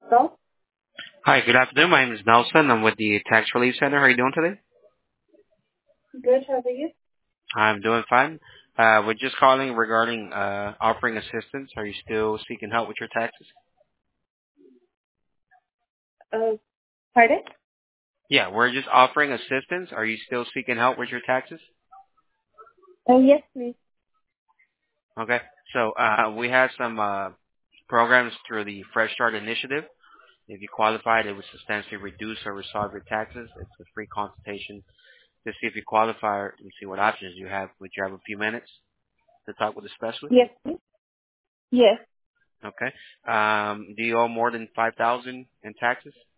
So, Hi, good afternoon. My name is Nelson. I'm with the Tax Relief Center. How are you doing today? good, how are you? I'm doing fine. We're just calling regarding offering assistance. Are you still seeking help with your taxes? Uh, Pardon? Yeah, we're just offering assistance. Are you still seeking help with your taxes? Yes, please. Okay. So we have some programs through the Fresh Start Initiative. If you qualified, it would substantially reduce or resolve your taxes. It's a free consultation to see if you qualify and see what options you have. Would you have a few minutes to talk with a specialist? Yes, please. Yes. Okay. Do you owe more than 5,000 in taxes?